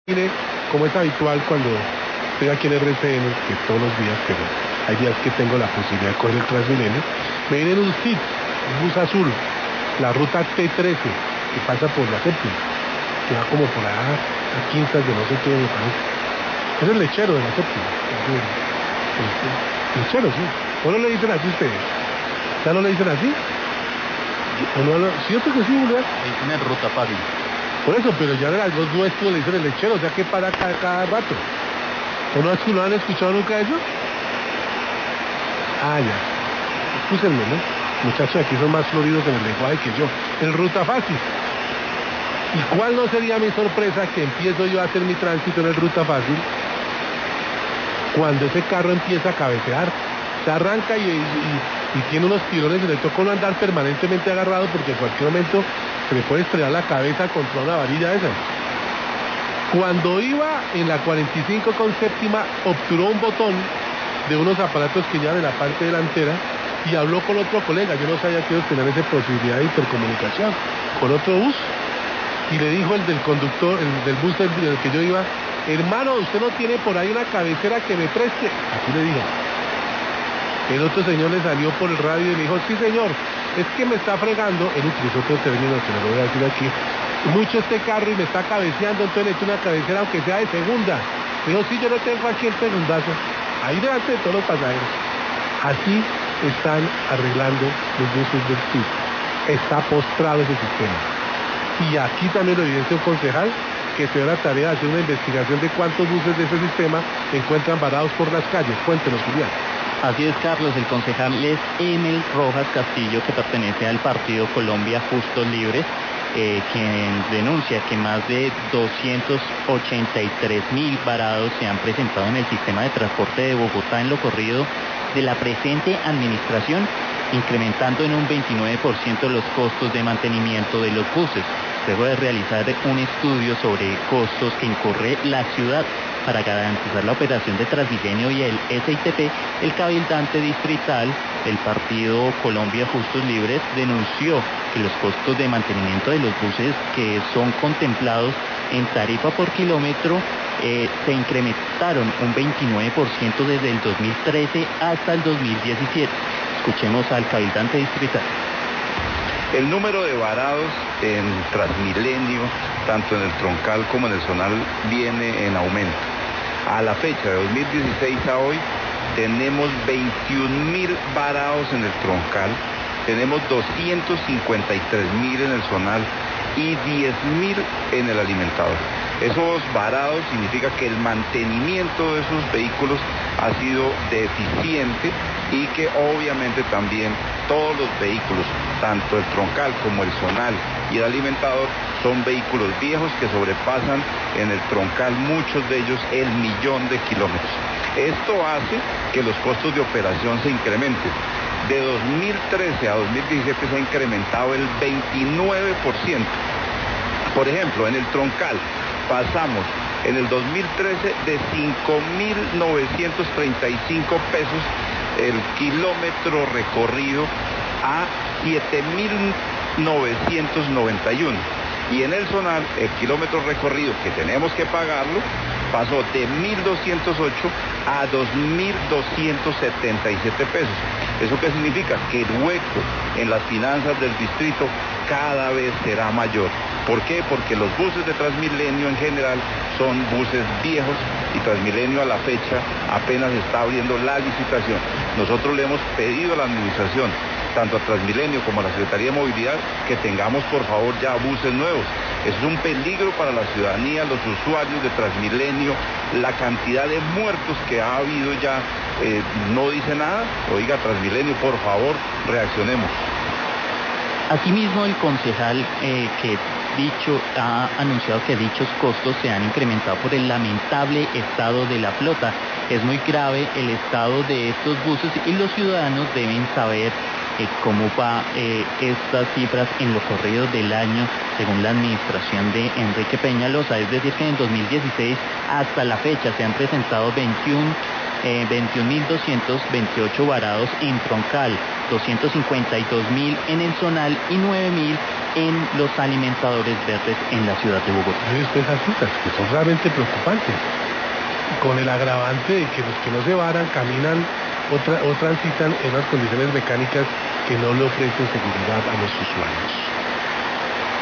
Mire, como es habitual cuando estoy aquí en RCN, que todos los días, pero hay días que tengo la posibilidad de coger el Transmilenio, me viene en un SIT, un bus azul, la ruta T13, que pasa por la séptima, que va como por allá a quintas de no sé qué, me parece. Es el lechero de la séptima. El lechero, sí. ¿O no le dicen así ustedes? ¿Ya no le dicen así? ¿O no, ¿cierto que sí, Julián? Le dicen en ruta fácil. Por eso, pero ya en algo nuestro le dicen el lechero, o sea que para cada rato. ¿O no han escuchado nunca eso? Ah, ya. Escúchenme, ¿no? Muchachos aquí son más floridos en el lenguaje que yo. El ruta fácil. ¿Y cuál no sería mi sorpresa que empiezo yo a hacer mi tránsito en el ruta fácil cuando ese carro empieza a cabecear? Se arranca y tiene unos tirones y le toca no andar permanentemente agarrado porque en cualquier momento se le puede estrellar la cabeza contra una varilla esa. Cuando iba en la 45 con séptima, obturó un botón de unos aparatos que llevan en la parte delantera y habló con otro colega. Yo no sabía que ellos tenían esa posibilidad de intercomunicación con otro bus. Y le dijo el del conductor, el del bus del que yo iba: hermano, ¿usted no tiene por ahí una cabecera que me preste? Así le dijo. El otro señor le salió por el radio y le dijo: sí, señor, es que me está fregando. Él utilizó otro término que le voy a decir aquí: mucho este carro y me está cabeceando, entonces le echo una cabecera aunque sea de segunda. Le dijo: sí, yo no tengo aquí el segundazo. Ahí delante de todos los pasajeros. Así están arreglando los buses del CID. Está postrado ese sistema. Y aquí también lo evidencia un concejal que se dio la tarea de hacer una investigación de cuántos buses de ese sistema se encuentran varados por las calles. Cuéntenos, Julián. Así es, Carlos. El concejal es Emil Rojas Castillo, que pertenece al partido Colombia Justos Libres, quien denuncia que más de 283.000 varados se han presentado en el sistema de transporte de Bogotá en lo corrido de la presente administración, incrementando en un 29% los costos de mantenimiento de los buses. Luego de realizar un estudio sobre costos que incurre la ciudad para garantizar la operación de Transmilenio y el SITP, el cabildante distrital del partido Colombia Justos Libres denunció que los costos de mantenimiento de los buses que son contemplados en tarifa por kilómetro se incrementaron un 29% desde el 2013 hasta el 2017. Escuchemos al cabildante distrital. El número de varados en Transmilenio, tanto en el troncal como en el zonal, viene en aumento. A la fecha de 2016 a hoy, tenemos 21.000 varados en el troncal, tenemos 253.000 en el zonal y 10.000 en el alimentador. Esos varados significa que el mantenimiento de esos vehículos ha sido deficiente y que obviamente también todos los vehículos, tanto el troncal como el zonal y el alimentador, son vehículos viejos que sobrepasan en el troncal, muchos de ellos, el 1.000.000 de kilómetros. Esto hace que los costos de operación se incrementen. De 2013 a 2017 se ha incrementado el 29%. Por ejemplo, en el troncal pasamos en el 2013 de 5.935 pesos el kilómetro recorrido a 7.991. Y en el zonal, el kilómetro recorrido que tenemos que pagarlo pasó de 1.208 a 2.277 pesos. ¿Eso qué significa? Que el hueco en las finanzas del distrito cada vez será mayor. ¿Por qué? Porque los buses de Transmilenio en general son buses viejos y Transmilenio a la fecha apenas está abriendo la licitación. Nosotros le hemos pedido a la administración, tanto a Transmilenio como a la Secretaría de Movilidad, que tengamos por favor ya buses nuevos. Eso es un peligro para la ciudadanía, los usuarios de Transmilenio, la cantidad de muertos que ha habido ya no dice nada. Oiga, Transmilenio, por favor, reaccionemos. Asimismo, el concejal ha anunciado que dichos costos se han incrementado por el lamentable estado de la flota. Es muy grave el estado de estos buses y los ciudadanos deben saber cómo va estas cifras en lo corrido del año, según la administración de Enrique Peñalosa. Es decir, que en 2016 hasta la fecha se han presentado 21.228 varados en troncal, 252.000 en el zonal y 9.000 en los alimentadores verdes en la ciudad de Bogotá. Y después esas cifras que son realmente preocupantes, con el agravante de que los que no se varan caminan o transitan en unas condiciones mecánicas que no le ofrecen seguridad a los usuarios.